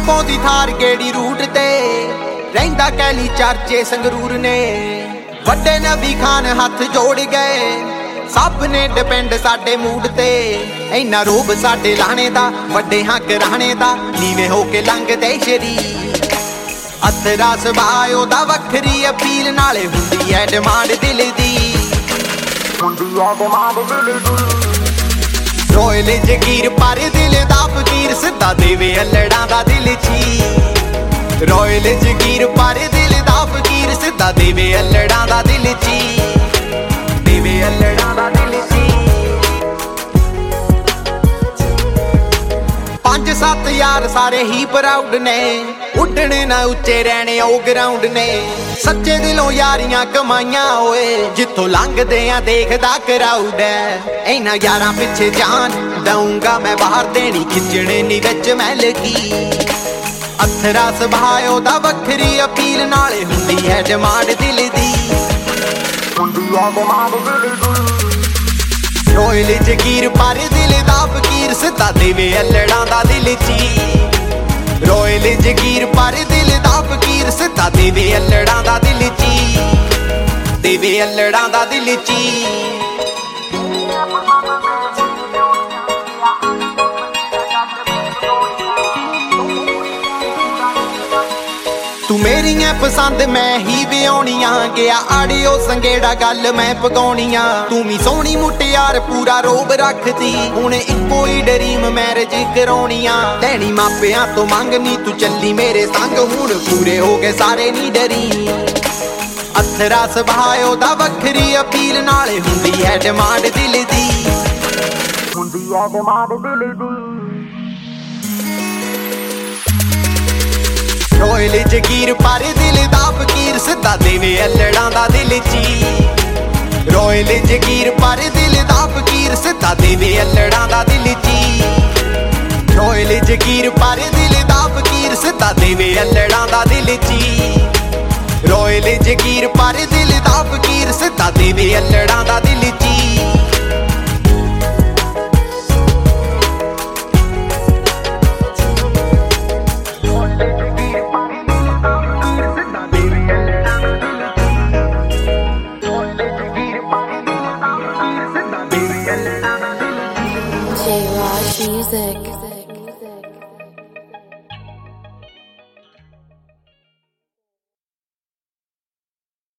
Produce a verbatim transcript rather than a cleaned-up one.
ਪਾਉਂਦੀ ਥਾਰ ਗੇੜੀ ਰੂਟ ਤੇ ਰਹਿੰਦਾ ਕਹਿਲੀ ਚਰਚੇ ਸੰਗਰੂਰ ਨੇ। ਵੱਡੇ ਨਬੀ ਖਾਨ ਹੱਥ ਜੋੜ ਗਏ ਸਭ ਨੇ ਡਿਪੈਂਡ ਸਾਡੇ ਮੂਡ ਤੇ। ਇੰਨਾ ਰੂਪ ਸਾਡੇ ਲਾਣੇ ਦਾ ਵੱਡੇ ਹਾਂ ਘਰਾਣੇ ਦਾ ਨੀਵੇਂ ਹੋ ਕੇ ਲੰਘਦੇ ਸ਼ਰੀਰ। ਅਥਰਾ ਸੁਭਾਅ ਉਹਦਾ ਵੱਖਰੀ ਅਪੀਲ ਨਾਲੇ ਹੁੰਦੀ ਐ ਡਿਮਾਂਡ ਦਿਲ ਦੀ, ਹੁੰਦੀ ਐ ਡਿਮਾਂਡ ਦਿਲ ਦੀ। ਰੋਇਲ ਜਗੀਰ ਪਰ ਦਿਲ ਦਾ ਫਕੀਰ ਸਿੱਧਾ ਦੇਵੇ ਅਲੜਾਂ ਦਾ ਦਿਲ ਚੀ। ਰੋਇਲ ਜਗੀਰ ਪਰ ਦਿਲ ਦਾ ਫਕੀਰ ਸਿੱਧਾ ਦੇਵੇ ਅਲੜਾਂ ਦਾ ਦਿਲ ਚੀ, ਦੇਵੇ ਅਲੜਾਂ ਦਾ ਦਿਲ ਚੀ। ਪੰਜ ਸੱਤ ਯਾਰ ਸਾਰੇ ਹੀ ਪ੍ਰਾਊਡ ਨੇ, ਉੱਡਣੇ ਨਾ ਉੱਚੇ ਰਹਿਣੇ ਉਹ ਗਰਾਊਂਡ ਨੇ। ਸੱਚੇ ਦਿਲੋਂ ਯਾਰੀਆਂ ਕਮਾਈਆਂ ਓਏ ਜਿੱਥੋਂ ਲੰਘਦੇ ਆ ਦੇਖਦਾ ਕਰਾਊਡ ਐ। ਇਹਨਾਂ ਯਾਰਾਂ ਪਿੱਛੇ ਜਾਨ ਦਊਂਗਾ ਮੈਂ ਬਾਹਰ ਦੇਣੀ ਖਿੱਚਣੇ ਨੀ ਵਿੱਚ ਮੈਂ ਲੱਗੀ। ਅਥਰਾ ਸੁਭਾਅ ਉਹਦਾ ਵੱਖਰੀ ਅਪੀਲ ਨਾਲੇ ਹੁੰਦੀ ਹੈ ਡਿਮਾਂਡ ਦਿਲ ਦੀ, ਹੁੰਦੀ ਹੈ ਡਿਮਾਂਡ ਦਿਲ ਦੀ। ਰੋਇਲ ਜਗੀਰ ਪਰ ਦਿਲ ਦਾ ਫਕੀਰ ਸਿੱਧਾ ਦੇਵੇ ਅਲੜਾਂ ਦਾ ਦਿਲ ਚੀ। ਰੋਇਲ ਜਗੀਰ ਪਰ ਦਿਲ ਦਾ ਫਕੀਰ ਸਿੱਧਾ ਦੇਵੇ ਅਲੜਾਂ ਦਾ ਦਿਲ ਚੀ, ਦੇਵੇ ਅਲੜਾਂ ਦਾ ਦਿਲ ਚੀ। ਤੂੰ ਮੇਰੀਆਂ ਪਸੰਦ ਮੈਂ ਹੀ ਵਿਆਉਣੀਆਂ, ਗਿਆ ਆੜਿਓ ਸੰਗੇੜਾ ਗੱਲ ਮੈਂ ਪਗਾਉਣੀਆਂ। ਤੂੰ ਵੀ ਸੋਹਣੀ ਮੁਟਿਆਰ ਪੂਰਾ ਰੋਬ ਰੱਖਦੀ, ਹੁਣ ਇੱਕੋ ਹੀ ਡਰੀਮ ਮੈਰਿਜ ਕਰਾਉਣੀਆਂ। ਲੈਣੀ ਮਾਪਿਆਂ ਤੋਂ ਮੰਗਨੀ ਤੂੰ ਚੱਲੀ ਮੇਰੇ ਸੰਗ, ਹੁਣ ਪੂਰੇ ਹੋ ਗਏ ਸਾਰੇ ਨੀ ਡਰੀ। ਅਥਰਾ ਸੁਭਾਅ ਉਹਦਾ ਵੱਖਰੀ ਅਪੀਲ ਨਾਲੇ ਹੁੰਦੀ ਹੈ ਡਿਮਾਂਡ ਦਿਲ ਦੀ, ਹੁੰਦੀ ਹੈ ਡਿਮਾਂਡ ਦਿਲ ਦੀ। ਰੋਇਲ ਜਗੀਰ ਪਰ ਦਿਲ ਦਾ ਫਕੀਰ ਸਿੱਧਾ ਦੇਵੇ ਅਲੜਾਂ ਦਾ ਦਿਲ ਚੀ। ਰੋਇਲ ਜਗੀਰ ਪਰ ਦਿਲ ਦਾ ਫਕੀਰ ਸਿੱਧਾ ਦੇਵੇ ਅਲੜਾਂ ਦਾ ਦਿਲ ਚੀ। ਰੋਇਲ ਜਗੀਰ ਪਰ ਦਿਲ ਦਾ ਫਕੀਰ ਸਿੱਧਾ ਦੇਵੇ ਅਲੜਾਂ ਦਾ ਦਿਲ ਚੀ। ਰੋਇਲ ਜਗੀਰ ਪਰ ਦਿਲ ਦਾ ਫਕੀਰ ਸਿੱਧਾ ਦੇਵੇ ਅਲੜਾਂ ਦਾ ਦਿਲ